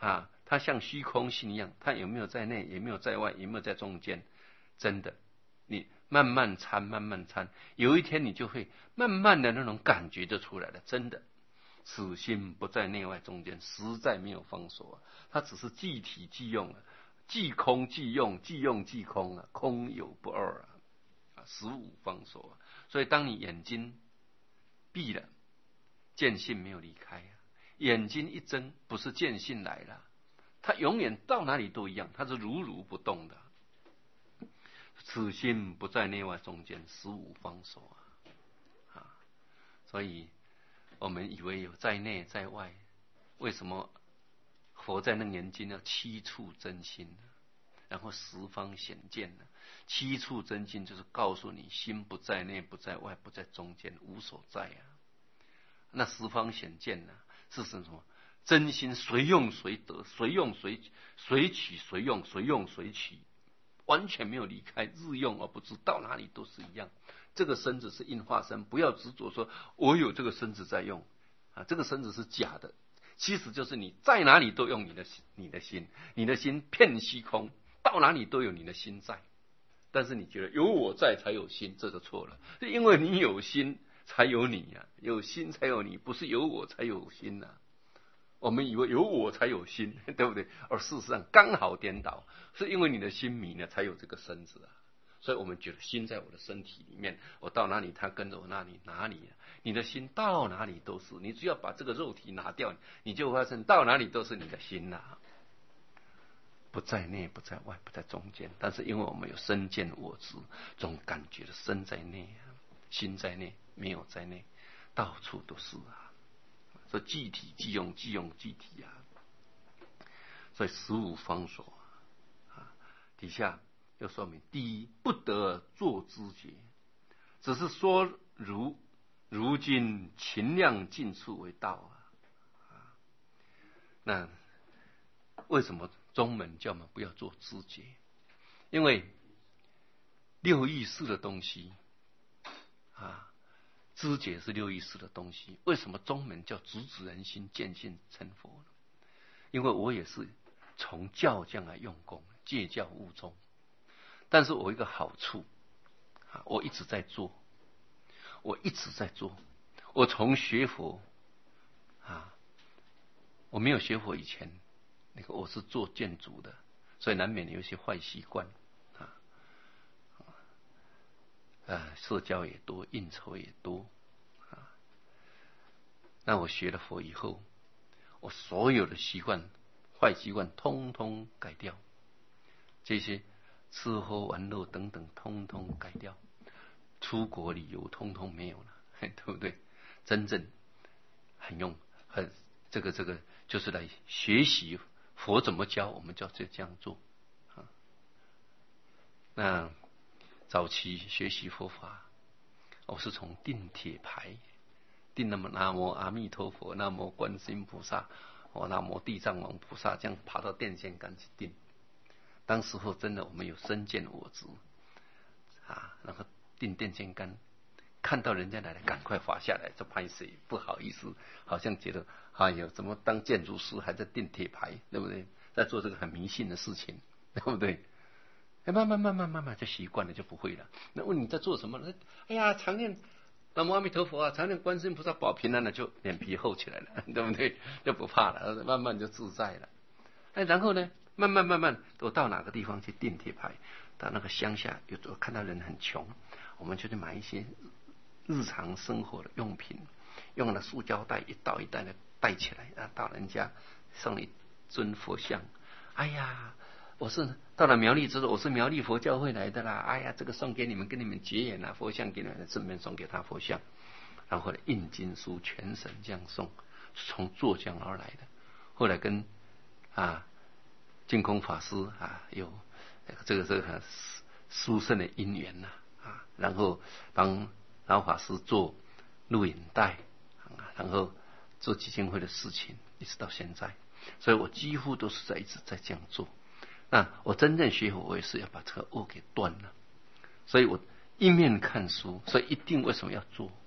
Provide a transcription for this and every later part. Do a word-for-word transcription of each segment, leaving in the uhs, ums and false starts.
啊，它像虚空性一样，它有没有在内，有没有在外，有没有在中间？真的，你慢慢参，慢慢参，有一天你就会慢慢的那种感觉就出来了。真的，此心不在内外中间，实在没有方所啊。它只是即体即用啊，即空即用，即用即空啊，空有不二啊，啊，实无方所啊。所以当你眼睛闭了，见性没有离开啊；眼睛一睁，不是见性来了，它永远到哪里都一样，它是如如不动的。此心不在内外中间，实无方所啊！啊，所以我们以为有在内在外，为什么佛在楞严经要七处真心呢？然后十方显见呢？七处真心就是告诉你，心不在内，不在外，不在中间，无所在啊。那十方显见呢？是什么？真心随用随得，随用随随取随用，随用随取。完全没有离开，日用而不知，到哪里都是一样。这个身子是应化身，不要执着说我有这个身子在用啊，这个身子是假的，其实就是你在哪里都用你的你的心，你的心遍虚空，到哪里都有你的心在。但是你觉得有我在才有心，这就错了，因为你有心才有你呀、啊，有心才有你，不是有我才有心呐、啊。我们以为有我才有心，对不对？而事实上刚好颠倒，是因为你的心迷呢，才有这个身子啊。所以我们觉得心在我的身体里面，我到哪里，它跟着我那里哪里、啊。你的心到哪里都是，你只要把这个肉体拿掉，你就发现到哪里都是你的心呐、啊，不在内，不在外，不在中间。但是因为我们有身见我执，这种感觉的身在内啊，心在内，没有在内，到处都是啊。所以即体即用，即用即体啊，所以实无方所啊。底下又说明：第一，不得作知觉，只是说如如今勤量尽处为道啊。啊那为什么宗门叫我们不要做知觉？因为六意识的东西啊。知觉是六意识的东西，为什么宗门叫直指人心，见性成佛呢？因为我也是从教这样来用功，戒教悟宗。但是我一个好处啊，我一直在做，我一直在做。我从学佛啊，我没有学佛以前，那个我是做建筑的，所以难免有一些坏习惯啊。呃，社交也多，应酬也多啊。那我学了佛以后，我所有的习惯、坏习惯通通改掉，这些吃喝玩乐等等，通通改掉。出国旅游通通没有了，对不对？真正很用，很这个这个，就是来学习佛怎么教，我们就这样做啊。那早期学习佛法，我是从订铁牌，订那么南无阿弥陀佛，南无观世音菩萨，哦，南无地藏王菩萨，这样爬到电线杆去订。当时候真的我们有身见我执啊，然后订电线杆，看到人家来了，赶快滑下来，就拍谁不好意思，好像觉得哎呦，怎么当建筑师还在订铁牌，对不对？在做这个很迷信的事情，对不对？哎，慢慢慢慢慢慢就习惯了，就不会了。那问你在做什么？哎呀，常念南无阿弥陀佛啊，常念观世音菩萨保平安了，就脸皮厚起来了，对不对？就不怕了，慢慢就自在了。哎，然后呢，慢慢慢慢，我到哪个地方去订铁牌？到那个乡下，有我看到人很穷，我们就去买一些日常生活的用品，用了塑胶袋一袋一袋的带起来啊，到人家送一尊佛像。哎呀，我是到了苗栗之后，我是苗栗佛教会来的啦。哎呀，这个送给你们，跟你们结缘啊，佛像给你们，顺便送给他佛像。然后呢，印经书全省这样送，从坐江而来的。后来跟啊净空法师啊有这个这个殊胜的因缘呐 啊, 啊，然后帮老法师做录影带，啊、然后做基金会的事情，一直到现在。所以我几乎都是在一直在这样做。那我真正学佛，我也是要把这个恶给断了。所以我一面看书，所以一定为什么要做？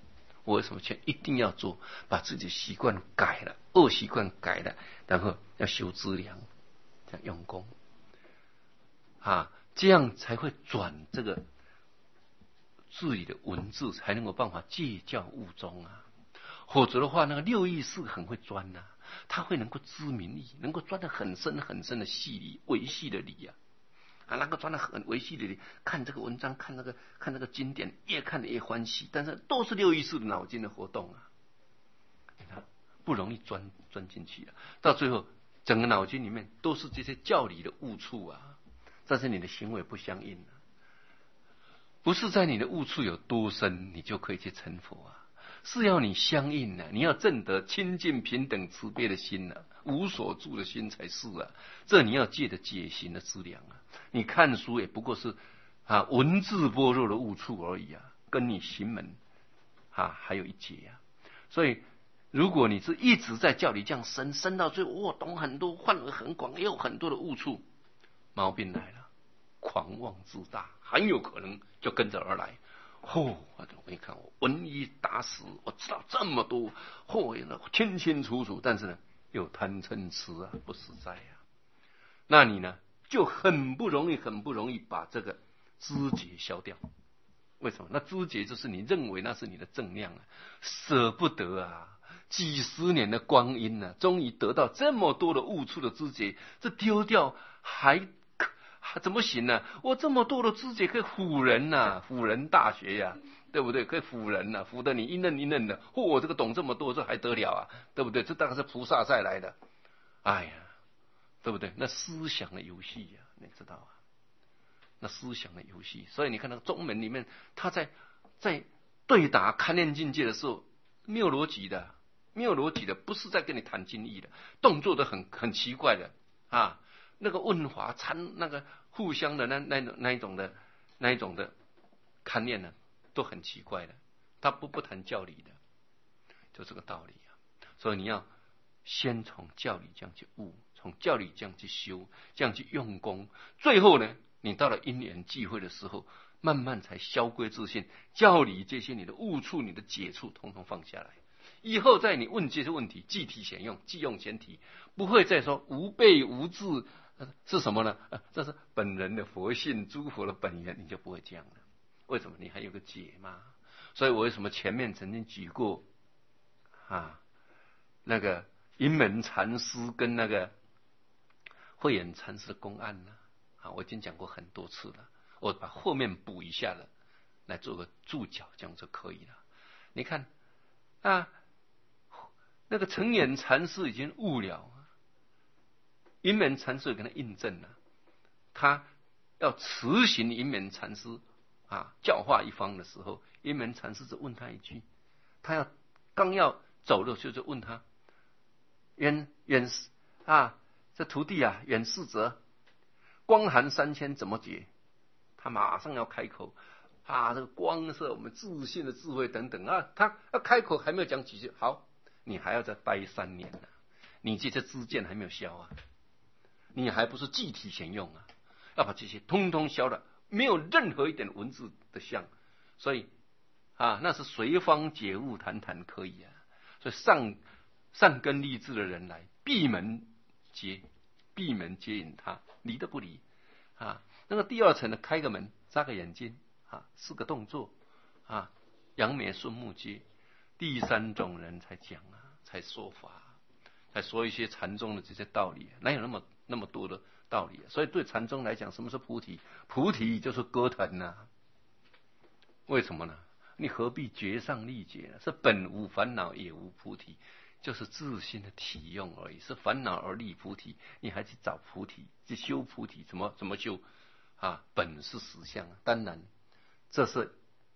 我为什么却一定要做？把自己的习惯改了，恶习惯改了，然后要修资粮，要用功啊，这样才会转这个字里的文字，才能够办法戒教务中啊。否则的话，那个六义是很会钻呐、啊，他会能够知明义，能够钻得很深很深的细理，维系的理呀、啊，啊，那个钻得很维系的理，看这个文章，看那个看那个经典，越看越欢喜，但是都是六义式的脑筋的活动啊，不容易钻钻进去啊，到最后整个脑筋里面都是这些教理的误触啊，但是你的行为不相应啊，不是在你的误触有多深，你就可以去成佛啊。是要你相应啊，你要证得清净平等慈悲的心啊，无所住的心才是啊。这你要借着解行的资粮啊。你看书也不过是啊文字般若的误触而已啊，跟你行门啊还有一截啊。所以如果你是一直在教理这样深深到最后，哇，懂很多，范围很广，也有很多的误触，毛病来了，狂妄自大，很有可能就跟着而来。哦，我一看，我文一打死，我知道这么多，哦，清清楚楚，但是呢，又贪嗔痴啊，不实在啊。那你呢，就很不容易，很不容易把这个知觉消掉。为什么？那知觉就是你认为那是你的正量啊，舍不得啊，几十年的光阴啊，终于得到这么多的悟处的知觉，这丢掉还。怎么行呢、啊？我这么多的知觉可以唬人呐、啊，唬人大学呀、啊，对不对？可以唬人呐、啊，唬得你一愣一愣的。嚯、哦，我这个懂这么多，这还得了啊？对不对？这当然是菩萨赛来的。哎呀，对不对？那思想的游戏呀、啊，你知道啊？那思想的游戏，所以你看那个宗门里面，他在在对答勘验境界的时候，没有逻辑的，没有逻辑的，不是在跟你谈经义的，动作都很很奇怪的啊。那个问法参那个互相的那那那一种的那一种的勘验呢，都很奇怪的，他不不谈教理的，就这个道理啊。所以你要先从教理这样去悟，从教理这样去修，这样去用功，最后呢，你到了因缘际会的时候，慢慢才消归自性，教理这些你的悟处、你的解处，统统放下来。以后在你问这些问题，即题显用，即用前提，不会再说无备无智。是什么呢？这是本人的佛性，诸佛的本源，你就不会这样了。为什么？你还有个解嘛。所以我为什么前面曾经举过啊，那个云门禅师跟那个慧眼禅师的公案呢？啊，我已经讲过很多次了，我把后面补一下了，来做个注脚，这样就可以了。你看啊，那个成眼禅师已经悟了。云门禅师跟他印证了，他要辞行云门禅师啊教化一方的时候，云门禅师就问他一句，他要刚要走的时候就问他，远远啊，这徒弟啊，远视者，光寒三千怎么解？他马上要开口啊，这个光是我们自信的智慧等等啊，他要开口还没有讲几句，好，你还要再待三年呢、啊，你这些知见还没有消啊。你还不是即体显用啊？要把这些通通消了，没有任何一点文字的像，所以啊，那是随方解悟，谈谈可以啊。所以上上根立志的人来，闭门接，闭门接引他，理得不理啊？那个第二层的开个门，眨个眼睛啊，四个动作啊，扬眉顺目接。第三种人才讲啊，才说法，才说一些禅宗的这些道理，哪有那么？那么多的道理，所以对禅宗来讲，什么是菩提？菩提就是歌腾呐、啊。为什么呢？你何必绝上立解呢？是本无烦恼，也无菩提，就是自心的体用而已。是烦恼而立菩提，你还去找菩提，去修菩提，怎么怎么修啊？本是实相，当然这是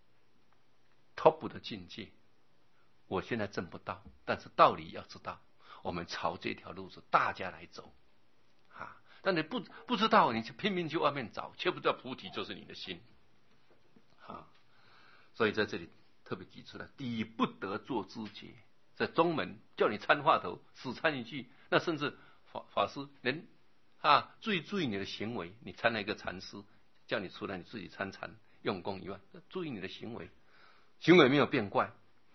top 的境界。我现在证不到，但是道理要知道，我们朝这条路子大家来走。但你不不知道，你就拼命去外面找，却不知道菩提就是你的心，啊！所以在这里特别提出来：第一，不得做知觉。在中门叫你参话头，死参一句，那甚至法法师连啊注意注意你的行为，你参了一个禅师，叫你出来你自己参禅用功以外，注意你的行为，行为没有变怪，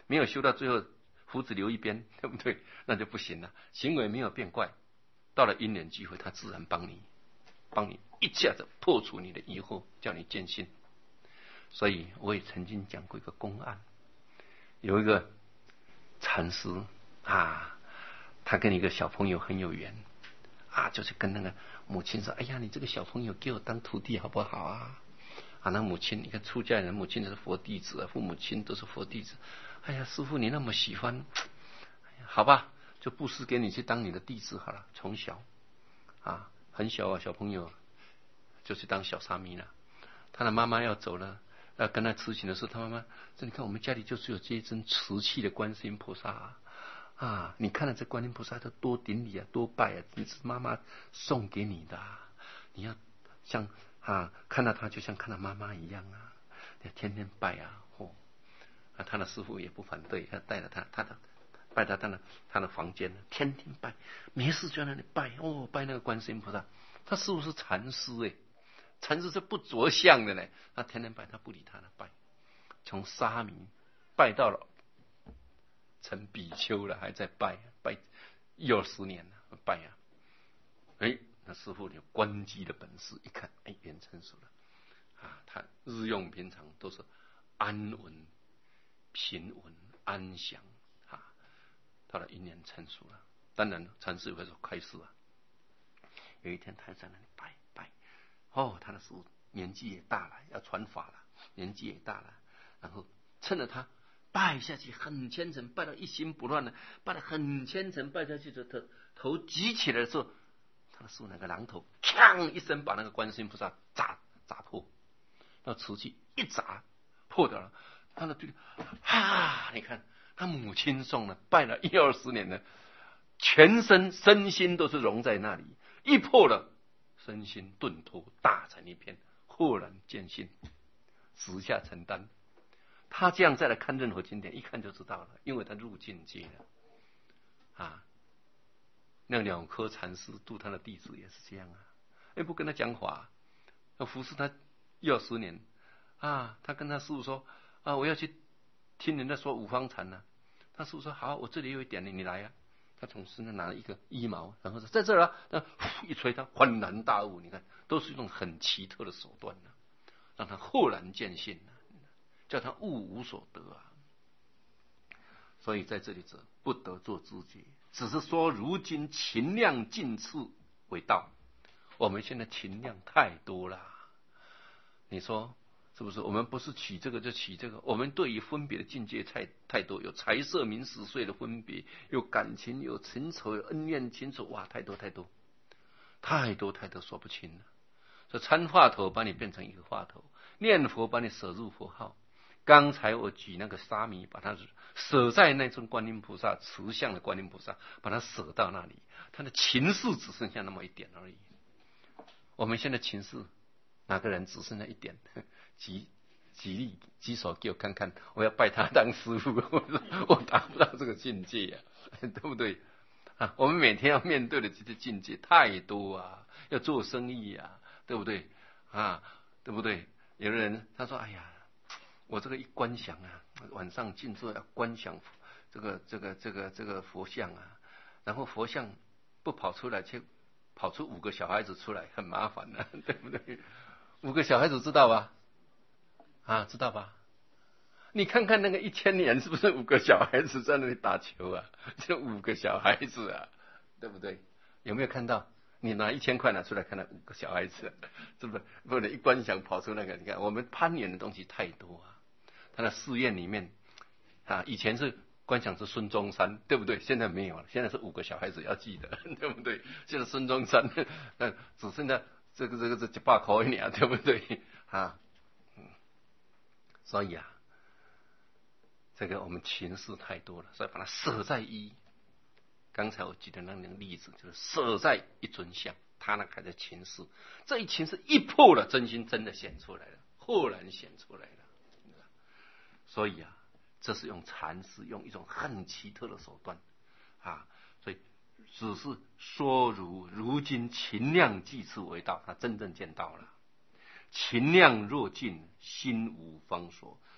没有修到最后胡子留一边，对不对？那就不行了。行为没有变怪，到了因缘机会，他自然帮你，帮你一下子破除你的疑惑，叫你见性。所以我也曾经讲过一个公案，有一个禅师啊，他跟一个小朋友很有缘啊，就是跟那个母亲说：“哎呀，你这个小朋友给我当徒弟好不好啊？”啊，那母亲，你看出家人母亲都是佛弟子啊，父母亲都是佛弟子。哎呀，师父你那么喜欢，哎呀好吧，就布施给你去当你的弟子好了。从小啊，很小啊，小朋友就去当小沙弥了。他的妈妈要走了，要跟他辞行的时候，他妈妈说：“你看我们家里就是有这一尊瓷器的观世音菩萨啊，啊，你看了这观音菩萨，他多顶礼啊，多拜啊，你是妈妈送给你的、啊，你要像。”啊，看到他就像看到妈妈一样啊，天天拜啊，哦，啊，他的师父也不反对，他带着他，他的拜到他的他的房间，天天拜，没事就在那里拜，哦，拜那个观世音菩萨。他师父是禅师哎，禅师是不着相的呢，他天天拜，他不理他的拜，从沙弥拜到了成比丘了，还在拜，拜一二十年了，拜啊，哎。那师父有观机的本事，一看，哎，缘成熟了啊！他日用平常都是安稳、平稳、安详啊。到了因缘成熟了，当然禅师有个时候开示啊。有一天他在那里拜拜，哦，他的师父年纪也大了，要传法了，年纪也大了，然后趁着他拜下去很虔诚，拜到一心不乱的，拜得很虔诚，拜下去的头头举起来的时候。他的师父那个榔头，锵一声把那个观世音菩萨砸砸破，那瓷器一砸破掉了。他的对，哈，你看他母亲送了，拜了一二十年了，全身身心都是融在那里，一破了，身心顿脱，大成一片，豁然见性，直下承担。他这样再来看任何经典，一看就知道了，因为他入境界了啊。那两颗禅师度他的弟子也是这样啊，哎，不跟他讲法，要服侍他一二十年啊。他跟他师父说啊，我要去听人家说五方禅呢、啊。他师父说好，我这里有一点你你来啊。他从身上拿了一个衣毛，然后说在这儿啊，那一吹他恍然大悟。你看，都是一种很奇特的手段呢、啊，让他豁然见性呢、啊，叫他悟无所得啊。所以在这里者不得做知觉。只是说，如今勤量尽次为道。我们现在勤量太多了，你说是不是？我们不是取这个就取这个，我们对于分别的境界太太多，有财色名食睡的分别，有感情，有情仇，有恩怨情仇，哇，太多太多，太多太多说不清了。所以参话头把你变成一个话头，念佛把你舍入佛号。刚才我举那个沙弥，把它舍在那尊观音菩萨慈像的观音菩萨，把它舍到那里，他的情事只剩下那么一点而已。我们现在情事，哪个人只剩下一点？举举例举手给我看看，我要拜他当师父，我达不到这个境界呀、啊，对不对？啊，我们每天要面对的这些境界太多啊，要做生意啊，对不对？啊，对不对？有的人他说：“哎呀。”我这个一观想啊，晚上静坐要观想这个这个这个这个佛像啊，然后佛像不跑出来，却跑出五个小孩子出来，很麻烦的、啊，对不对？五个小孩子知道吧？啊，知道吧？你看看那个一千年，是不是五个小孩子在那里打球啊？这五个小孩子啊，对不对？有没有看到？你拿一千块拿出来，看到五个小孩子，是不是？不能一观想跑出那个？你看，我们攀岩的东西太多啊。他的寺院里面啊，以前是观想是孙中山，对不对？现在没有了，现在是五个小孩子要记得，对不对？现在孙中山那只剩下这个这个这几把口一年，对不对？啊，嗯，所以啊，这个我们情事太多了，所以把它舍在一。刚才我举的那个例子，就是舍在一尊像，他那还在情事，这一情事一破了，真心真的显出来了，豁然显出来了。所以啊，这是用禅师用一种很奇特的手段啊，所以只是说如如今勤量济次为道，他真正见到了。勤量若尽，心无方所。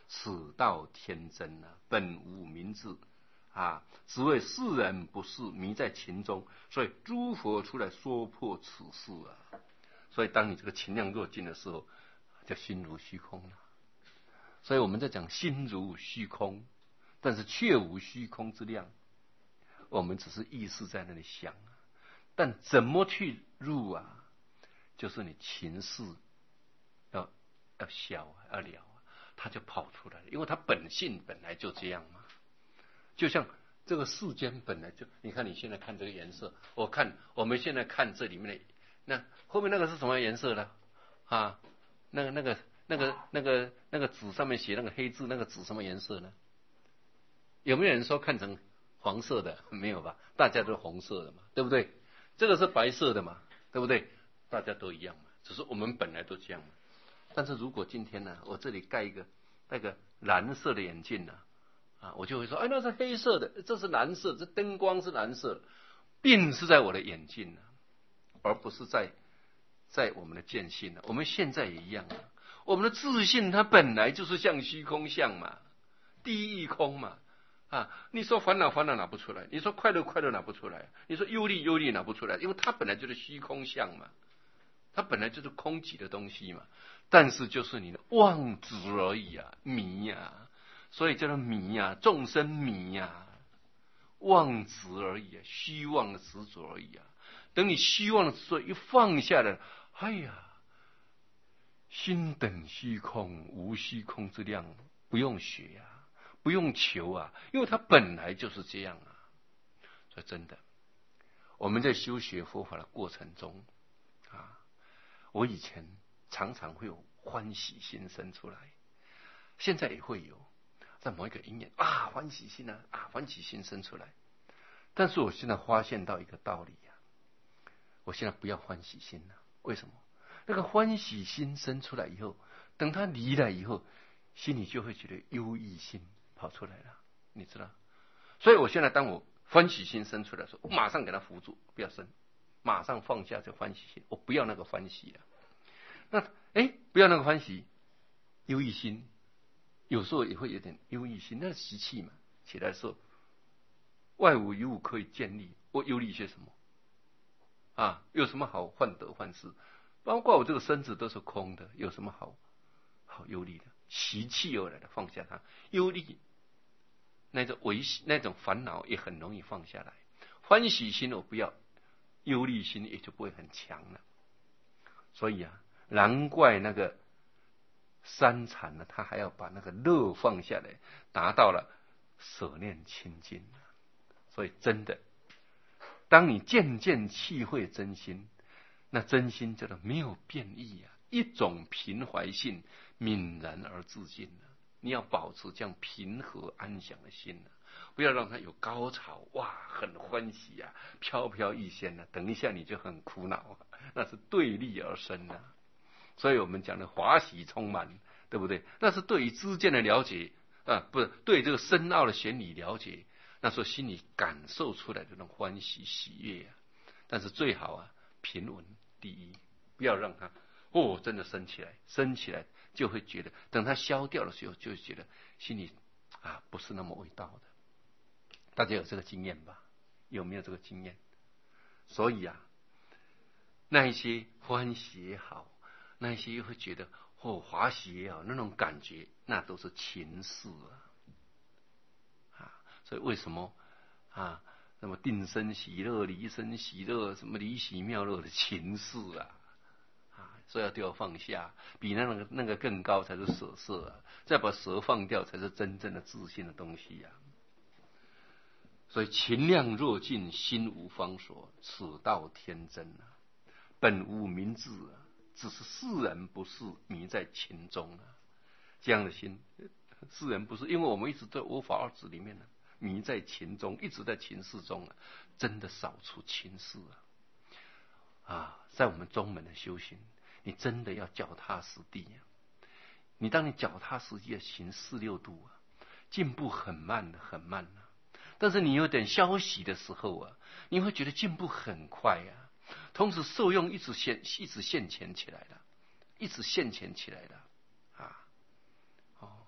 此道天真啊，本无明智啊，只为世人不是迷在情中，所以诸佛出来说破此事啊。所以当你这个情量弱尽的时候，就心如虚空了。所以我们在讲心如虚空，但是却无虚空之量。我们只是意识在那里想啊，但怎么去入啊？就是你情事要要消啊，要了啊，它就跑出来了，因为它本性本来就这样嘛。就像这个世间本来就，你看你现在看这个颜色，我看我们现在看这里面的，那后面那个是什么颜色呢？啊，那个那个那个那个那个纸上面写那个黑字，那个纸什么颜色呢？有没有人说看成黄色的？没有吧？大家都是红色的嘛，对不对？这个是白色的嘛，对不对？大家都一样嘛，只是我们本来都这样嘛。但是如果今天呢，我这里盖一个那个蓝色的眼镜呢，啊，我就会说，哎，那是黑色的，这是蓝色，这灯光是蓝色的，病是在我的眼镜呢，而不是在在我们的见性呢。我们现在也一样啊，我们的自信它本来就是像虚空相嘛，第一义空嘛。啊，你说烦恼烦恼拿不出来，你说快乐快乐拿不出来，你说忧虑忧虑拿不出来，因为它本来就是虚空相嘛，它本来就是空寂的东西嘛。但是就是你的妄执而已啊，迷呀、啊，所以叫做迷呀、啊，众生迷呀、啊，妄执而已啊，虚妄的执着而已啊。等你虚妄的执着一放下来，哎呀，心等虚空，无虚空之量，不用学呀、啊。不用求啊，因为它本来就是这样啊。所以真的，我们在修学佛法的过程中啊，我以前常常会有欢喜心生出来，现在也会有，在某一个因缘啊，欢喜心啊啊，欢喜心生出来。但是我现在发现到一个道理啊，我现在不要欢喜心了。为什么？那个欢喜心生出来以后，等它离了以后，心里就会觉得忧郁心跑出来了，你知道？所以我现在当我欢喜心生出来的时候，我马上给它扶住，不要生，马上放下这欢喜心，我不要那个欢喜了。那哎，不要那个欢喜，忧郁心有时候也会有点忧郁心，那是习气嘛。起来的时候，外无一物可以建立，我忧虑些什么啊？有什么好患得患失？包括我这个身子都是空的，有什么好好忧虑的？习气而来的，放下它，忧虑。那种维系那种烦恼也很容易放下来，欢喜心我不要，忧虑心也就不会很强了。所以啊，难怪那个三禅呢，他还要把那个乐放下来，达到了舍念清净。所以真的，当你渐渐契会真心，那真心叫做没有变异啊，一种平怀性，泯然而自尽了。你要保持这样平和安详的心啊，不要让它有高潮，哇，很欢喜啊，飘飘欲仙啊，等一下你就很苦恼啊，那是对立而生啊。所以我们讲的华喜充满，对不对？那是对于知见的了解啊，不是对这个深奥的玄理了解，那时候心里感受出来的那种欢喜喜悦啊。但是最好啊，平稳第一，不要让它哦真的升起来，升起来。就会觉得，等它消掉的时候，就会觉得心里啊不是那么味道的。大家有这个经验吧？有没有这个经验？所以啊，那一些欢喜也好，那一些又会觉得哦华喜也好，那种感觉，那都是情事啊。啊，所以为什么啊？那么定生喜乐，离生喜乐，什么离喜妙乐的情事啊？所以要都要放下，比那个那个更高才是舍色啊！再把舍放掉，才是真正的自信的东西啊！所以情量若尽，心无方所，此道天真啊！本无明智啊，只是世人不是迷在情中啊！这样的心，世人不是，因为我们一直在无法二字里面呢、啊，迷在情中，一直在情事中啊，真的扫除情事啊！啊，在我们中门的修行。你真的要脚踏实地啊！你当你脚踏实地的行四六度啊，进步很慢的，很慢啊。但是你有点消息的时候啊，你会觉得进步很快啊。同时受用一直现，一直现前起来了，一直现前起来了啊！哦，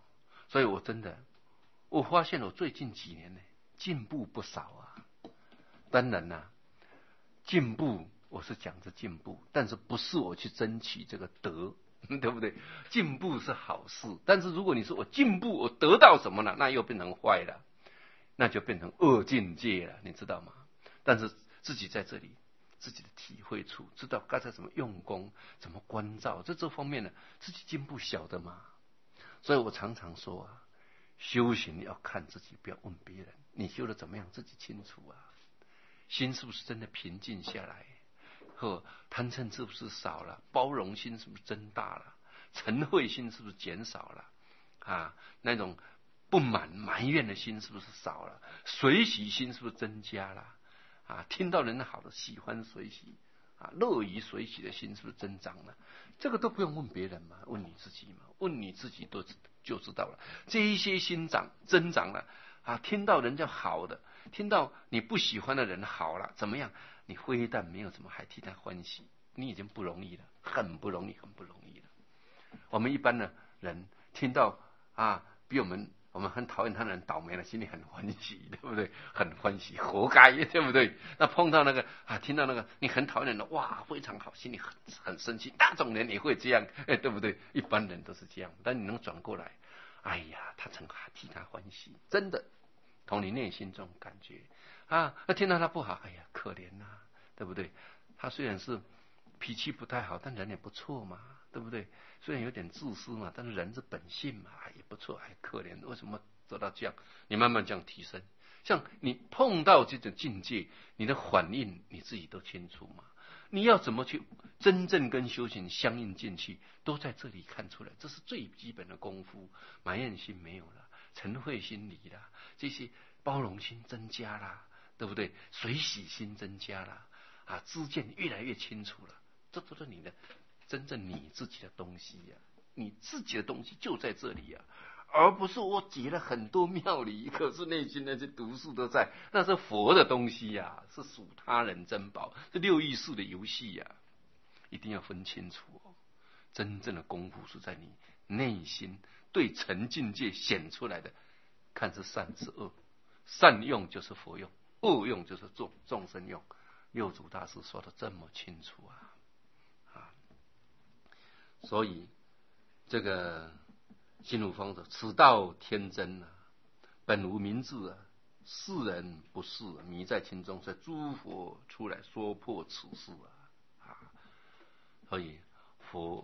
所以我真的，我发现我最近几年呢进步不少啊。当然啦、啊，进步我是讲着进步，但是不是我去争取这个德，对不对？进步是好事，但是如果你说我进步，我得到什么了，那又变成坏了，那就变成恶境界了，你知道吗？但是自己在这里，自己的体会处，知道该才怎么用功，怎么关照，在这方面呢，自己进步小的嘛。所以我常常说啊，修行要看自己，不要问别人。你修的怎么样，自己清楚啊。心是不是真的平静下来？或贪嗔是不是少了？包容心是不是增大了？嗔恚心是不是减少了？啊，那种不满埋怨的心是不是少了？随喜心是不是增加了？啊，听到人的好的喜欢随喜啊，乐于随喜的心是不是增长了？这个都不用问别人嘛，问你自己嘛，问你自己都就知道了。这一些心长增长了啊，听到人家好的，听到你不喜欢的人好了，怎么样？你非但没有怎么还替他欢喜，你已经不容易了，很不容易，很不容易了。我们一般的人听到啊，比我们我们很讨厌他的人倒霉了，心里很欢喜，对不对？很欢喜，活该，对不对？那碰到那个啊，听到那个你很讨厌的，哇，非常好，心里很很生气，那种人也会这样，哎，对不对？一般人都是这样，但你能转过来，哎呀，他曾替他欢喜，真的，从你内心这种感觉啊，那听到他不好，哎呀，可怜呐、啊，对不对？他虽然是脾气不太好，但人也不错嘛，对不对？虽然有点自私嘛，但是人是本性嘛，也不错，还可怜。为什么做到这样？你慢慢这样提升，像你碰到这种境界，你的反应你自己都清楚嘛。你要怎么去真正跟修行相应进去，都在这里看出来，这是最基本的功夫。埋怨心没有了，嗔恚心离了，这些包容心增加了，对不对？随喜心增加了，啊，知见越来越清楚了，这都是你的真正你自己的东西呀、啊，你自己的东西就在这里呀、啊，而不是我结了很多庙里，可是内心那些毒素都在，那是佛的东西呀、啊，是属他人珍宝，是六艺术的游戏呀、啊，一定要分清楚哦。真正的功夫是在你内心对成境界显出来的，看是善是恶，善用就是佛用，恶用就是众众生用。六祖大师说的这么清楚啊！啊，所以这个心如方说：“此道天真啊，本无明智啊，世人不是迷在其中，所以诸佛出来说破此事啊！”啊，所以佛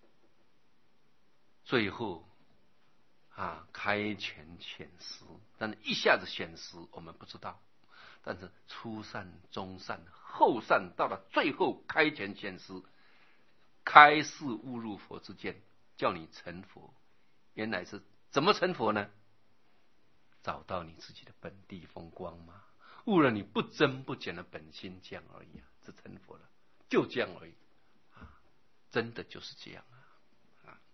最后啊开权显实，但是一下子显实我们不知道。但是初善、中善、后善，到了最后开权显实，开示悟入佛之见，叫你成佛。原来是怎么成佛呢？找到你自己的本地风光吗？悟了你不增不减的本心，这样而已啊，是成佛了，就这样而已啊，真的就是这样啊！啊，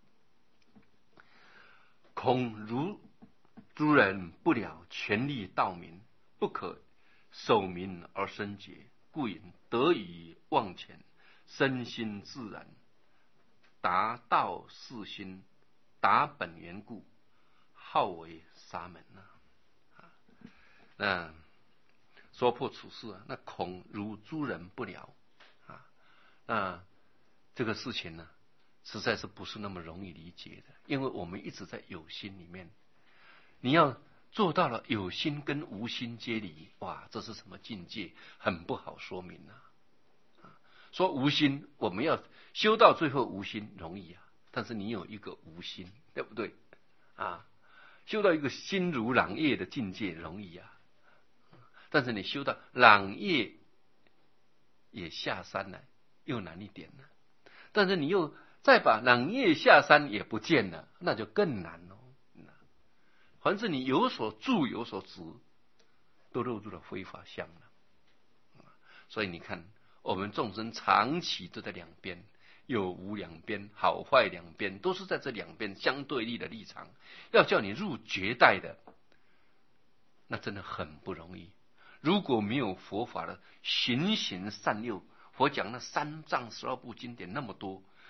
恐如诸人不了权力道明，不可守民而生节，故引得以忘前，身心自然，达道是心，达本源故，号为沙门啊。那说破此事啊，那恐如诸人不了啊。那这个事情呢，实在是不是那么容易理解的，因为我们一直在有心里面，你要做到了有心跟无心皆离，哇，这是什么境界？很不好说明啊！说无心，我们要修到最后无心容易啊，但是你有一个无心，对不对啊？修到一个心如朗月的境界容易啊，但是你修到朗月也下山了，又难一点了。但是你又再把朗月下山也不见了，那就更难了。凡是你有所住有所执，都落入了非法相了。所以你看，我们众生长期都在两边，有无两边，好坏两边，都是在这两边相对立的立场。要叫你入绝代的，那真的很不容易。如果没有佛法的循循善诱，佛讲那三藏十二部经典那么多，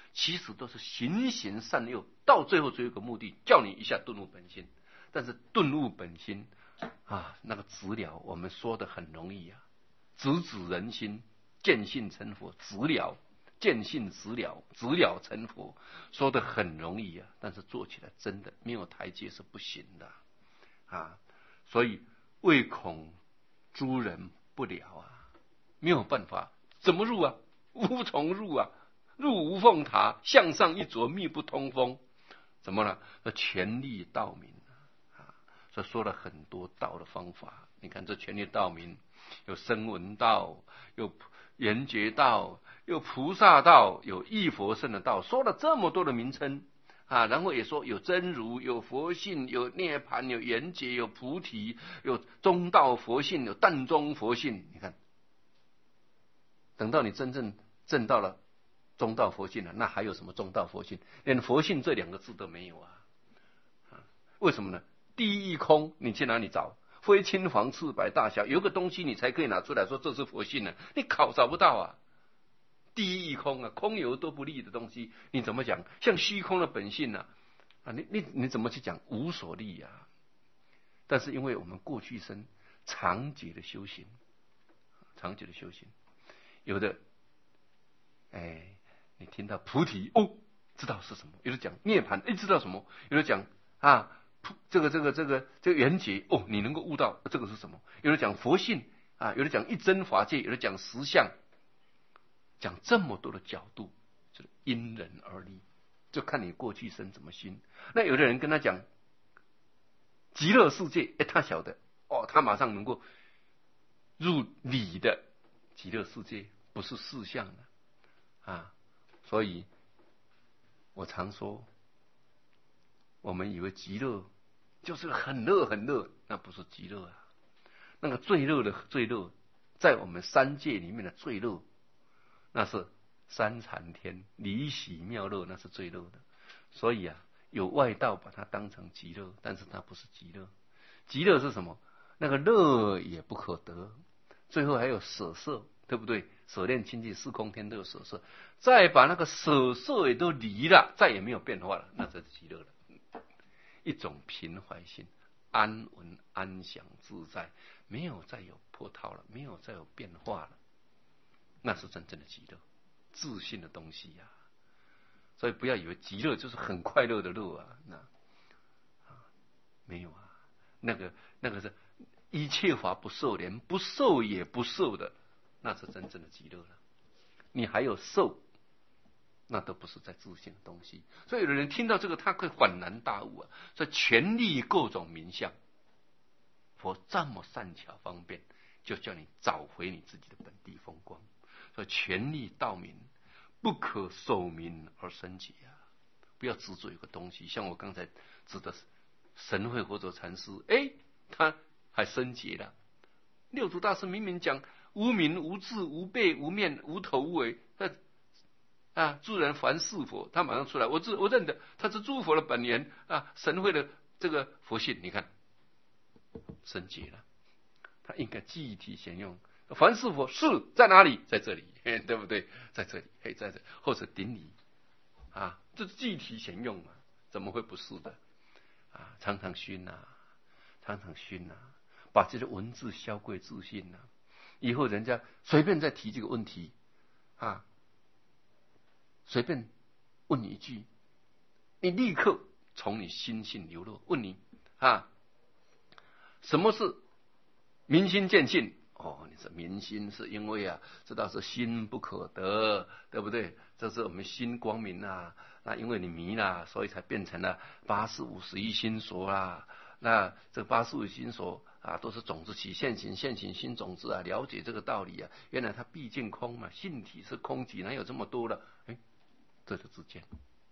其实都是循循善诱，到最后只有一个目的，叫你一下顿悟本心。但是顿悟本心啊，那个直了，我们说的很容易啊，直指人心，见性成佛，直了，见性直了，直了成佛，说的很容易啊，但是做起来真的没有台阶是不行的啊。所以唯恐诸人不了啊，没有办法，怎么入啊？无从入啊，入无凤塔，向上一着，密不通风。怎么了？权力道明啊，所以说了很多道的方法。你看这权力道明，有声闻道，有缘觉道，有菩萨道，有忆佛圣的道，说了这么多的名称啊，然后也说有真如，有佛性，有涅槃，有缘觉，有菩提，有中道佛性，有淡中佛性。你看，等到你真正证到了中道佛性了，那还有什么中道佛性？连佛性这两个字都没有啊！为什么呢？第一义空，你去哪里找？非青黄赤白大小，有个东西你才可以拿出来说这是佛性呢、啊，你考找不到啊！第一义空啊，空有都不立的东西，你怎么讲？像虚空的本性呢、啊？啊，你你你怎么去讲？无所立啊！但是因为我们过去生长久的修行，长久的修行，有的，哎，你听到菩提哦，知道是什么；有的讲涅槃，哎，知道什么；有的讲啊。这个这个这个这个缘觉哦，你能够悟到这个是什么？有的讲佛性啊，有的讲一真法界，有的讲实相，讲这么多的角度，就是因人而异，就看你过去生怎么心。那有的人跟他讲极乐世界，哎，他晓得哦，他马上能够入理的极乐世界，不是事相的啊。所以我常说，我们以为极乐就是很热很热，那不是极乐啊。那个最热的最热，在我们三界里面的最热，那是三禅天离喜妙乐，那是最热的。所以啊，有外道把它当成极乐，但是它不是极乐。极乐是什么？那个乐也不可得，最后还有舍色，对不对？舍恋清净四空天都有舍色，再把那个舍色也都离了，再也没有变化了，那这是极乐了。一种平怀心，安稳安详自在，没有再有波涛了，没有再有变化了，那是真正的极乐，自信的东西呀、啊。所以不要以为极乐就是很快乐的乐啊，那啊没有啊，那个那个是一切法不受，连不受也不受的，那是真正的极乐了。你还有受，那都不是在自信的东西。所以有的人听到这个，他会恍然大悟啊！所以全力各种名相，佛这么善巧方便，就叫你找回你自己的本地风光。所以全力道明，不可守名而生解啊！不要执着一个东西，像我刚才指的神会或者禅师，哎，他还生解了。六祖大师明明讲无名无智无背无面无头无尾，那啊，诸人凡是佛，他马上出来，我知我认得，他是诸佛的本源啊，神会的这个佛性，你看生解了，他应该记忆体显用。凡是佛是在哪里？在这里，对不对？在这里，嘿，在这或者顶礼啊，这是记忆体显用嘛？怎么会不是的？啊，常常熏呐、啊，常常熏呐、啊，把这些文字销归自信呐、啊，以后人家随便再提这个问题啊。随便问你一句，你立刻从你心性流露。问你啊，什么是明心见性？哦，你说明心是因为啊，知道是心不可得，对不对？这是我们心光明啊，那因为你迷啦，所以才变成了八十五十一心所啦。那这八十五心所啊，都是种子起现行，现行心种子啊，了解这个道理啊，原来它毕竟空嘛，性体是空体，哪有这么多了？哎。这就自见。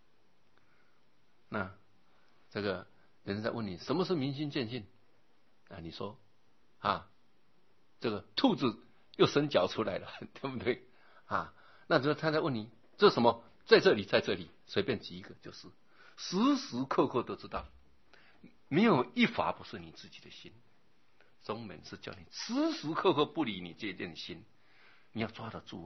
那这个人在问你什么是明心见性啊？你说啊，这个兔子又伸脚出来了，对不对啊？那就他在问你这是什么？在这里，在这里，随便举一个就是，时时刻刻都知道，没有一法不是你自己的心。宗门是叫你时时刻刻不离你这件心，你要抓得住啊。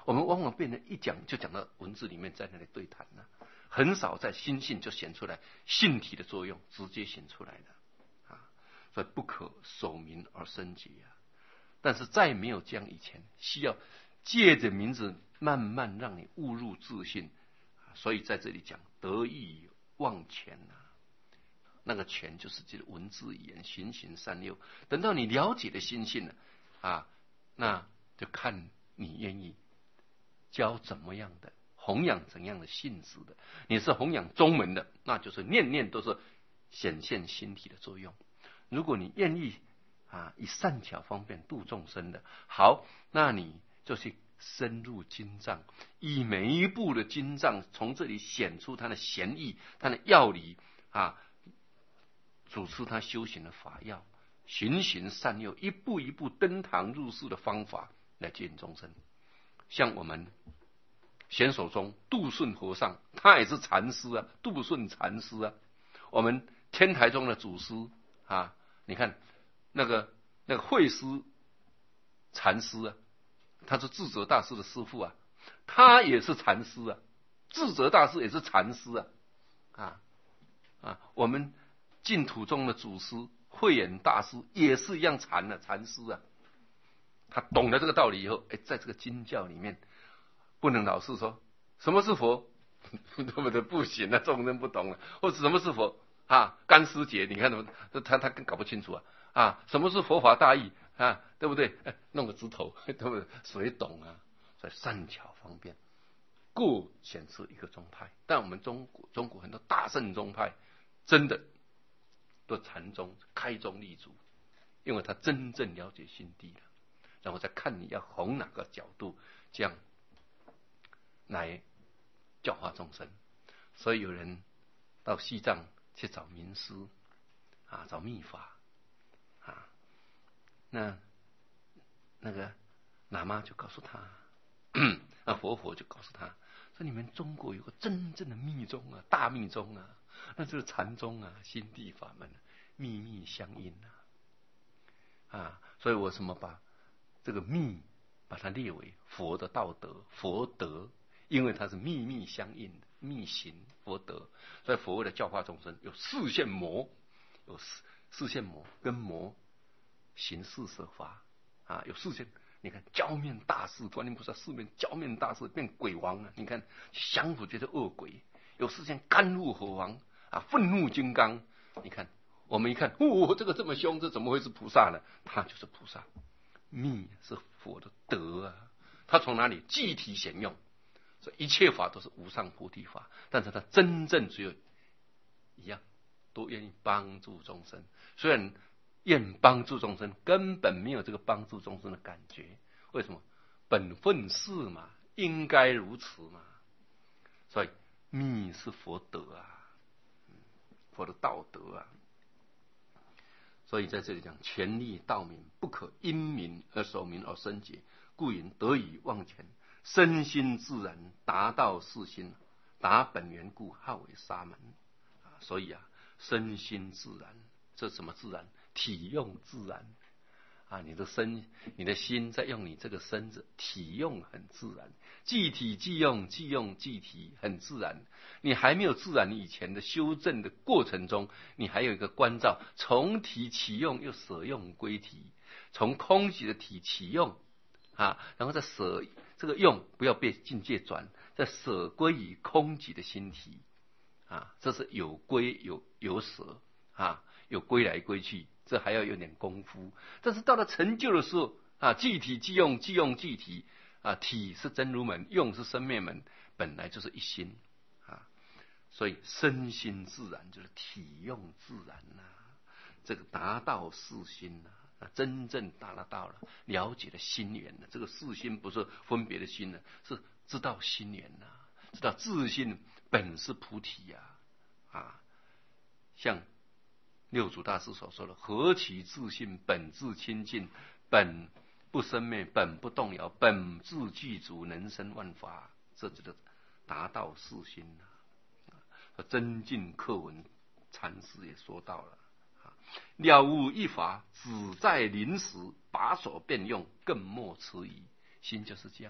我们往往变成一讲就讲到文字里面在那里对谈了，很少在心性就显出来性体的作用，直接显出来的啊，所以不可守名而生节啊。但是在没有这样以前，需要借着名字慢慢让你悟入自信，所以在这里讲得意忘前啊，那个前就是这个文字语言循循善诱。等到你了解了心性了啊，那就看你愿意教怎么样的弘扬怎样的性质的。你是弘扬中门的，那就是念念都是显现心体的作用。如果你愿意啊以善巧方便度众生的，好，那你就去深入经藏，以每一部的经藏从这里显出它的贤义、它的要理啊，主持他修行的法要，循循善诱，一步一步登堂入室的方法来接引众生。像我们显手中杜顺和尚，他也是禅师啊，杜顺禅师啊。我们天台中的祖师啊，你看那个那个慧师禅师啊，他是智者大师的师父啊，他也是禅师啊，智者大师也是禅师啊，啊啊，我们净土中的祖师慧远大师也是一样禅的禅师啊。他懂了这个道理以后，哎，在这个经教里面，不能老是说什么是佛，对不对？不行啊，众生不懂了，或者什么是佛啊？干师姐，你看怎么他他更搞不清楚啊？啊，什么是佛法大义啊？对不对？哎，弄个指头，对不对？谁懂啊？所以善巧方便，各显示一个宗派。但我们中国中国很多大圣宗派，真的都禅宗开宗立祖，因为他真正了解心地了。然后再看你要从哪个角度这样来教化众生。所以有人到西藏去找名师啊，找秘法啊，那那个喇嘛就告诉他，那佛佛就告诉他说：“你们中国有个真正的密宗啊，大密宗啊，那就是禅宗啊，心地法门、啊、秘密相应啊啊，所以我什么把这个密把它列为佛的道德、佛德，因为它是秘密相应的密行佛德。所以佛为了教化众生，有四现魔，有四四现魔跟魔行四摄法啊，有四现。你看教面大士，观音菩萨四面教面大士变鬼王啊！你看降服这些恶鬼，有四现甘露火王啊，愤怒金刚。你看我们一看，哦，这个这么凶，这怎么会是菩萨呢？他就是菩萨。密是佛的德啊，他从哪里具体显用？所以一切法都是无上菩提法，但是他真正只有一样，都愿意帮助众生。虽然愿帮助众生，根本没有这个帮助众生的感觉。为什么？本分是嘛，应该如此嘛。所以密是佛德啊，佛的道德啊。所以在这里讲，权力道明，不可因名而守名而生节，故云得以忘前，身心自然，达到四心，达本源故，号为沙门。所以啊，身心自然，这什么自然？体用自然啊！你的身，你的心在用你这个身子，体用很自然，即体即用，即用即体，很自然。你还没有自然以前的修正的过程中，你还有一个关照，从体起用，又舍用归体，从空寂的体起用啊，然后再舍这个用，不要被境界转，再舍归于空寂的心体啊，这是有归有有舍啊，有归来归去。这还要有点功夫，但是到了成就的时候啊，即体即用，即用即体啊，体是真如门，用是生灭门，本来就是一心啊，所以身心自然就是体用自然呐、啊，这个达到四心呐、啊，真正达得到了，了解了心源了。这个四心不是分别的心了，是知道心源呐、啊，知道自性本是菩提呀、啊，啊，像六祖大师所说的，何其自信，本自清净，本不生灭，本不动摇，本自具足，能生万法，这就达到四心了。增进课文禅师也说到了，了悟一法，只在临时，把手便用，更莫迟疑。心就是这样，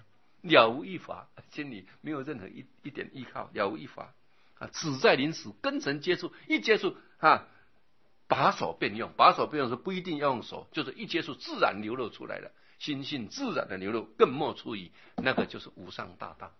了无一法，心里没有任何一一点依靠，了无一法啊，只在临死跟神接触，一接触啊，把手便用，把手便用是不一定要用手，就是一接触自然流露出来了，心性自然的流露，更莫出于那个就是无上大道。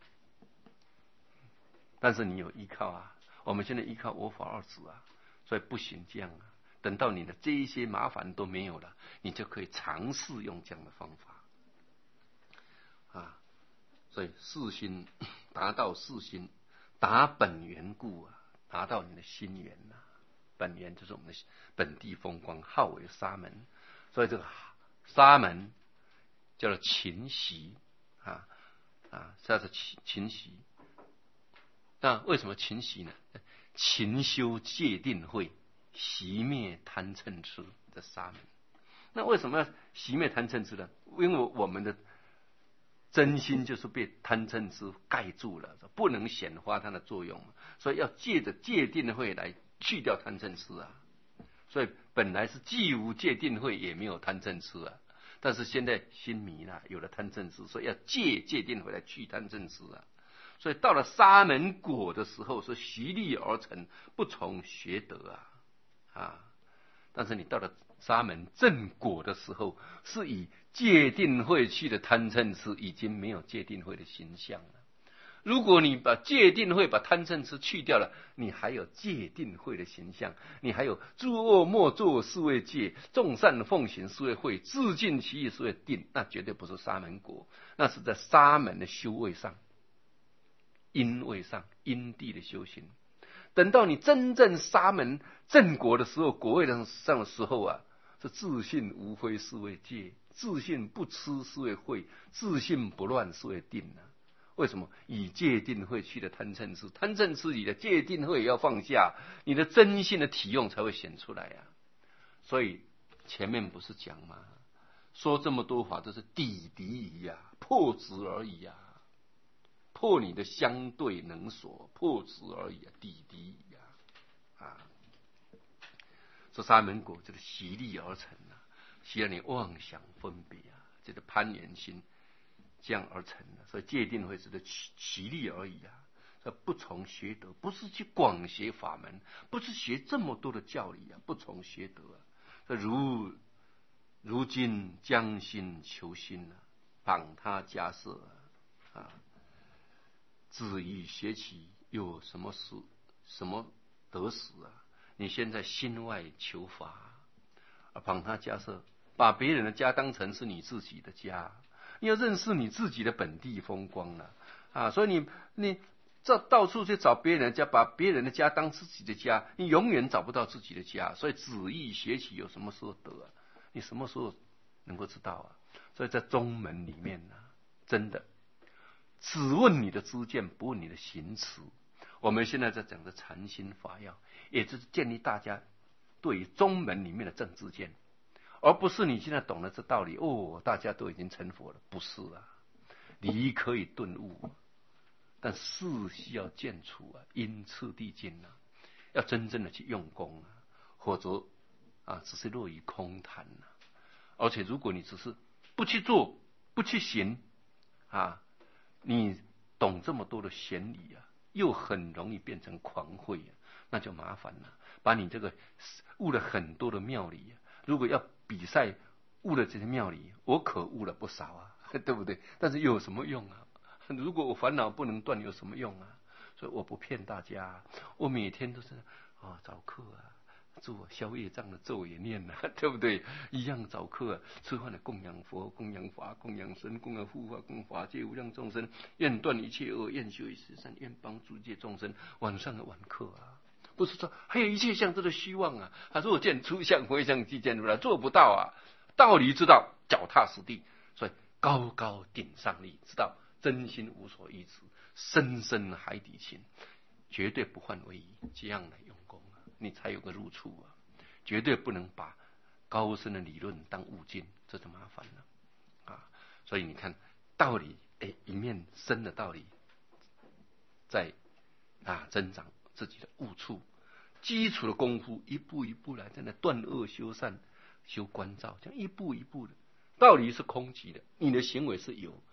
但是你有依靠啊，我们现在依靠我法二字啊，所以不行这样啊。等到你的这一些麻烦都没有了，你就可以尝试用这样的方法啊。所以四心达到四心，达本源故啊，达到你的心源呐、啊。本源就是我们的本地风光，号为沙门。所以这个沙门叫做勤习啊啊，叫做勤勤习。那为什么勤习呢？勤修戒定慧，熄灭贪嗔痴的沙门。那为什么要熄灭贪嗔痴呢？因为我们的真心就是被贪嗔痴盖住了，不能显发它的作用，所以要借着戒定慧来去掉贪嗔痴啊。所以本来是既无戒定慧，也没有贪嗔痴啊。但是现在心迷了，有了贪嗔痴，所以要借戒定慧来去贪嗔痴啊。所以到了沙门果的时候，是习力而成，不从学得啊啊！但是你到了沙门正果的时候，是以戒定慧去的贪嗔痴，已经没有戒定慧的形象了。如果你把戒定慧把贪嗔痴去掉了，你还有戒定慧的形象，你还有诸恶莫作是为戒，众善奉行是为慧，自尽其意是为定，那绝对不是沙门果，那是在沙门的修位上。因位上因地的修行，等到你真正沙门正果的时候，果位上的时候啊，是自信无非是为戒，自信不痴是为慧，自信不乱是为定啊。为什么？以戒定慧去的贪嗔痴，贪嗔痴里的戒定慧也要放下，你的真性的体用才会显出来啊。所以前面不是讲吗？说这么多法都是抵敌仪啊，破执而已啊。破你的相对能所，破执而已啊，抵敌啊！啊，这沙门果就是习力而成啊，需要你妄想分别啊，这个攀缘心这样而成的。所以戒定慧是的习力而已啊，这不从学得，不是去广学法门，不是学这么多的教理啊，不从学得啊。这如如今将心求心啊，绑他家舍啊。子欲学习又有什么事什么得失啊？你现在心外求法，而帮他家设，把别人的家当成是你自己的家，你要认识你自己的本地风光了 啊, 啊！所以你你这到处去找别人的家，把别人的家当自己的家，你永远找不到自己的家。所以子欲学习有什么时候得啊？你什么时候能够知道啊？所以在宗门里面呢、啊，真的。只问你的知见，不问你的行持。我们现在在讲的禅心法要，也就是建立大家对于宗门里面的正知见，而不是你现在懂了这道理哦，大家都已经成佛了，不是啊。理可以顿悟，但事需要见处啊，因次第进啊，要真正的去用功啊，否则啊，只是落于空谈啊。而且如果你只是不去做，不去行啊。你懂这么多的玄理啊，又很容易变成狂慧啊，那就麻烦了。把你这个悟了很多的妙理啊，如果要比赛悟了这些妙理，我可悟了不少啊，对不对？但是有什么用啊？如果我烦恼不能断，有什么用啊？所以我不骗大家，我每天都是啊早课啊。做消业障的咒也念啊，对不对？一样早课、啊，吃饭的供养佛、供养法、供养神、供养护法、供法界无量众生，愿断一切恶，愿修一切善，愿帮助一切众生。晚上的晚课啊，不是说还有一切相这个虚妄啊，他说我见出相回向即见如来，做不到啊。道理知道，脚踏实地，所以高高顶上立，知道真心无所依止，深深海底情，绝对不患为疑，这样来用功。你才有个入处啊！绝对不能把高深的理论当悟境，这就麻烦了啊！所以你看道理，哎，一面深的道理，在啊增长自己的悟处，基础的功夫一步一步来，在那断恶修善、修观照，这样一步一步的。道理是空寂的，你的行为是有，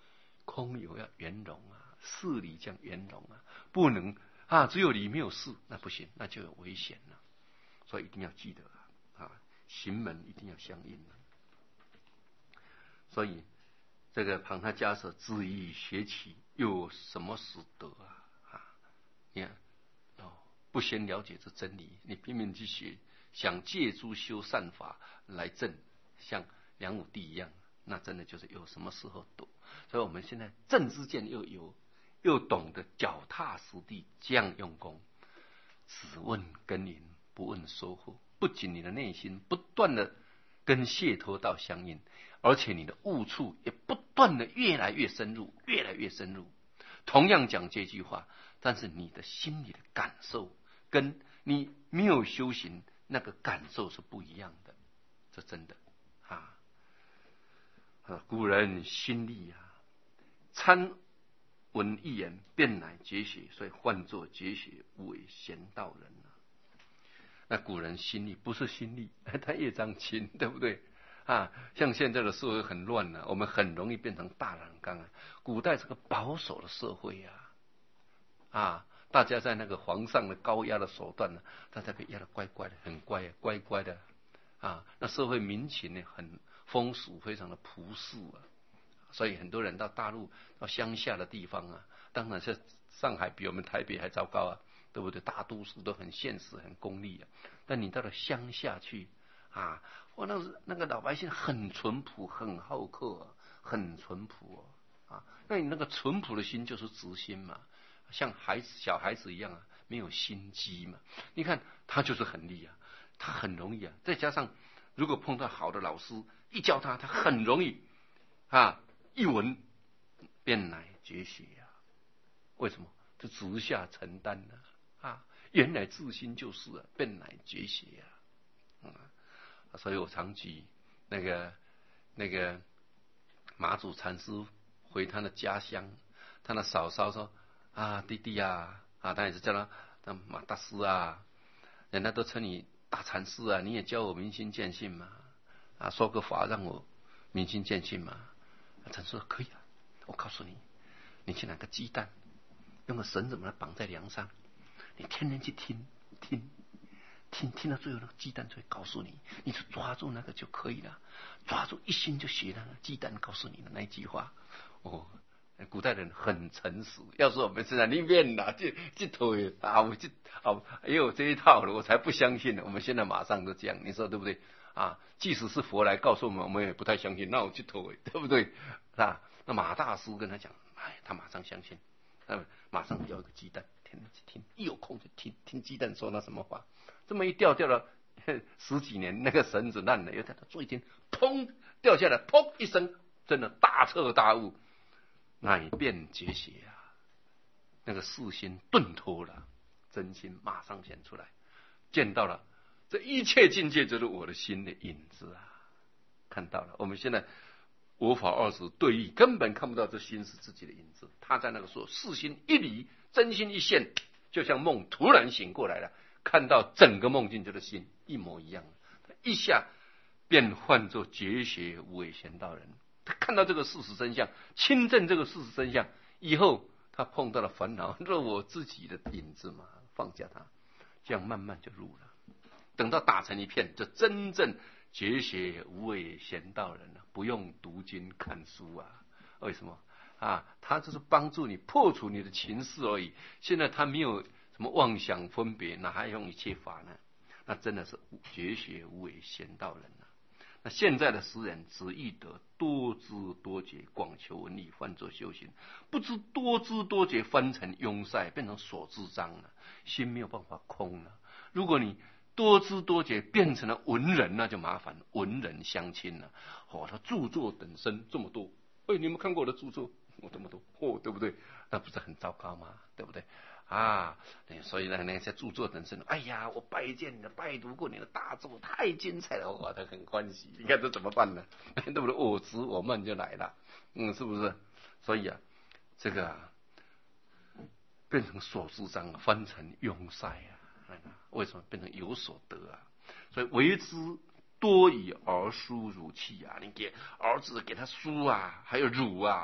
空有要圆融啊，事理这样圆融啊，不能啊，只有理没有事，那不行，那就有危险了。所以一定要记得啊，行门一定要相应啊。所以这个旁他假设自意学起，又有什么使得啊？啊，你看哦，不先了解这真理，你拼命去学，想借诸修善法来证，像梁武帝一样，那真的就是有什么时候躲。所以我们现在正知见又有，又懂得脚踏实地这样用功，只问耕耘，不问收获。不仅你的内心不断的跟解脱道相应，而且你的悟处也不断的越来越深入，越来越深入。同样讲这句话，但是你的心里的感受跟你没有修行那个感受是不一样的，这真的啊。古人心力啊，参闻一言便乃绝学，所以唤作绝学，无为贤道人啊。那古人心力不是心力，他业障轻，对不对啊？像现在的社会很乱啊，我们很容易变成大染缸啊。古代是个保守的社会啊，啊，大家在那个皇上的高压的手段呢，大家被压得乖乖的，很乖啊，乖乖的啊。那社会民情呢，很风俗非常的朴素啊，所以很多人到大陆到乡下的地方啊，当然是上海比我们台北还糟糕啊，对不对？大都市都很现实很功利啊，但你到了乡下去啊，哇，那那个老百姓很淳朴很好客啊，很淳朴哦啊，那你那个淳朴的心就是直心嘛，像孩子小孩子一样啊，没有心机嘛。你看他就是很厉啊，他很容易啊，再加上如果碰到好的老师一教他，他很容易啊，一闻便乃绝学啊。为什么？就直下承担了 啊, 啊，原来自心就是啊，便乃绝学啊。嗯，所以我常举那个那个马祖禅师回他的家乡，他的嫂嫂说啊，弟弟啊，啊，他也是叫他那马大师啊，人家都称你大禅师啊，你也教我明心见性嘛，啊，说个法让我明心见性嘛。禅师说可以啊，我告诉你，你去拿个鸡蛋，用个绳子把它绑在梁上，你天天去听听听听到最后，那个鸡蛋就会告诉你，你就抓住那个就可以了，抓住一心就学那个鸡蛋告诉你的那一句话。哦，古代人很诚实，要是我们现在里面啦，这这腿啊，我这啊也有这一套了，我才不相信呢。我们现在马上都这样，你说对不对啊？即使是佛来告诉我们，我们也不太相信，那我去头对不对啊？那马大师跟他讲，哎，他马上相信，他马上要一个鸡蛋，天天去听，一有空就听听鸡蛋说那什么话。这么一掉掉了十几年，那个绳子烂了，又在他做一天，砰掉下来，砰一声，真的大彻大悟，乃便绝学啊！那个世心顿脱了，真心马上显出来，见到了这一切境界就是我的心的影子啊！看到了，我们现在我法二十对立，根本看不到这心是自己的影子。他在那个时候，世心一离，真心一现，就像梦突然醒过来了。看到整个梦境，就是心一模一样，一下便唤作绝学无为贤道人。他看到这个事实真相，亲证这个事实真相以后，他碰到了烦恼，说我自己的影子嘛，放下它，这样慢慢就入了。等到打成一片，就真正绝学无为贤道人了，不用读经看书啊。为什么啊？他就是帮助你破除你的情事而已。现在他没有什么妄想分别，哪还用一切法呢？那真的是绝学无为贤道人啊。那现在的诗人只易得多知多觉，广求文理，换作修行，不知多知多觉翻成庸塞，变成所知章了，心没有办法空了。如果你多知多觉变成了文人，那就麻烦了，文人相亲了。哦，他著作等身这么多，哎，你们看过我的著作？我这么多，哦，对不对？那不是很糟糕吗？对不对？啊，所以呢，那些著作等身，哎呀，我拜见你的，拜读过你的大作，太精彩了，我他很欢喜。你看这怎么办呢？对不对？我执我慢就来了，嗯，是不是？所以啊，这个、啊、变成所知章，翻成庸塞啊。为什么变成有所得啊？所以为之多以儿书儒器啊，你给儿子给他书啊，还有儒啊。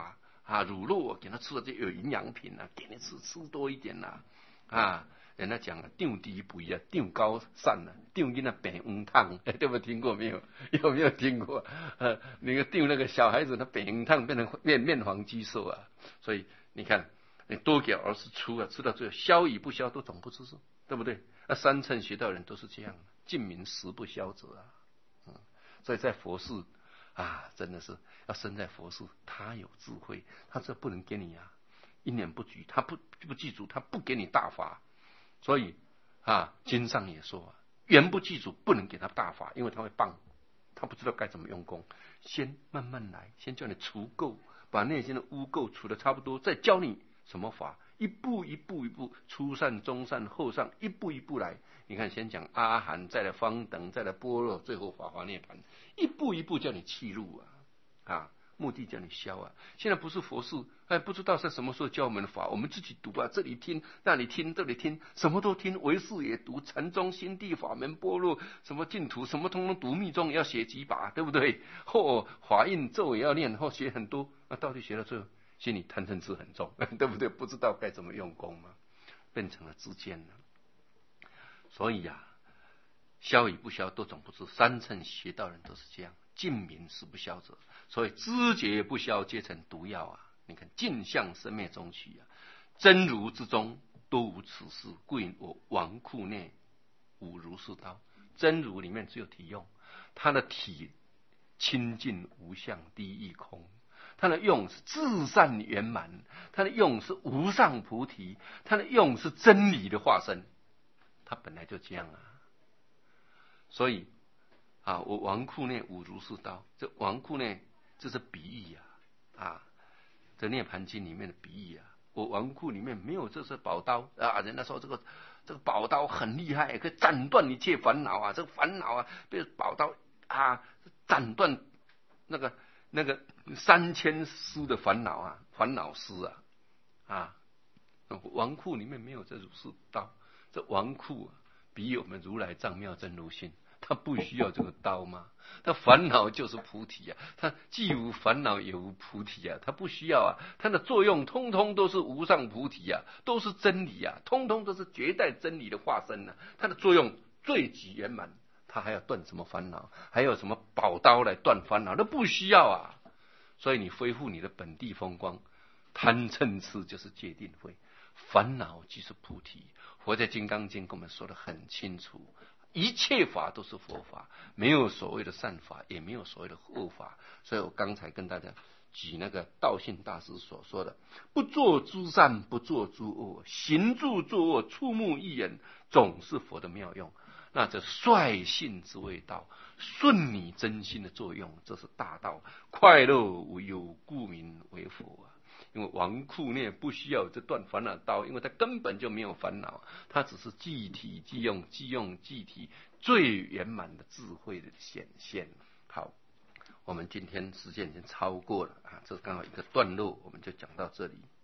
啊，乳酪给他吃了这有营养品啊，给你吃吃多一点啦、啊，啊，人家讲啊，长低不一啊，长高散了，长囡仔变黄烫，对不？听过没有？有没有听过？呃，那个长那个小孩子，他变黄烫，变成面面黄肌瘦啊，所以你看，你多给儿子出啊，吃到最后消与不消都总不知是，对不对？那三乘学道人都是这样，尽民食不消者啊，嗯，所以在佛寺啊，真的是要生在佛寺，他有智慧，他这不能给你啊，一念不举，他不不记住，他不给你大法，所以啊，经上也说啊，原不记住，不能给他大法，因为他会谤，他不知道该怎么用功，先慢慢来，先叫你除垢，把内心的污垢除得差不多，再教你什么法，一步一步一步，初善、中善、后善，一步一步来。你看，先讲阿含，再来方等，再来般若，最后法华涅槃，一步一步叫你契入啊，啊，目的叫你消啊。现在不是佛寺，哎，不知道在什么时候教我们的法，我们自己读啊，这里听，那里听，这里听，什么都听，唯识也读，禅宗、心地、法门、般若，什么净土，什么通通读，密宗也要写几把，对不对？或华印咒也要念，或写很多，那到底学到最后，心里贪嗔痴很重，对不对？不知道该怎么用功嘛，变成了知见了。所以呀、啊，消与不消都总不知，三乘邪道人都是这样，尽民食不消者，所以知觉不消，皆成毒药啊！你看镜像生灭中取啊，真如之中都无此事，故因我王库内无如是道。真如里面只有体用，它的体清净无相，第一空。它的用是至善圆满，它的用是无上菩提，它的用是真理的化身，它本来就这样啊。所以啊，我王库内无如是道，这王库内这是比喻啊，啊，这涅盘经里面的比喻啊，我王库里面没有这些宝刀啊，人家说这个这个宝刀很厉害，可以斩断一切烦恼啊，这个烦恼啊被宝刀啊斩断那个。那个三千丝的烦恼啊，烦恼丝啊，啊，王库里面没有这如是刀，这王库啊，比我们如来藏妙真如性，他不需要这个刀吗？他烦恼就是菩提啊，他既无烦恼也无菩提啊，他不需要啊，他的作用通通都是无上菩提啊，都是真理啊，通通都是绝代真理的化身啊，他的作用最极圆满。他还要断什么烦恼？还有什么宝刀来断烦恼？那不需要啊！所以你恢复你的本地风光，贪嗔痴就是戒定慧，烦恼即是菩提。佛在《金刚经》跟我们说得很清楚，一切法都是佛法，没有所谓的善法，也没有所谓的恶法。所以我刚才跟大家举那个道信大师所说的：不做诸善，不做诸恶，行住坐卧，触目一眼，总是佛的妙用。那这率性之谓道，顺你真心的作用，这是大道。快乐无忧，故名为佛啊！因为王库内不需要这断烦恼刀，因为他根本就没有烦恼，他只是即体即用，即用即体，最圆满的智慧的显现。好，我们今天时间已经超过了啊，这刚好一个段落，我们就讲到这里。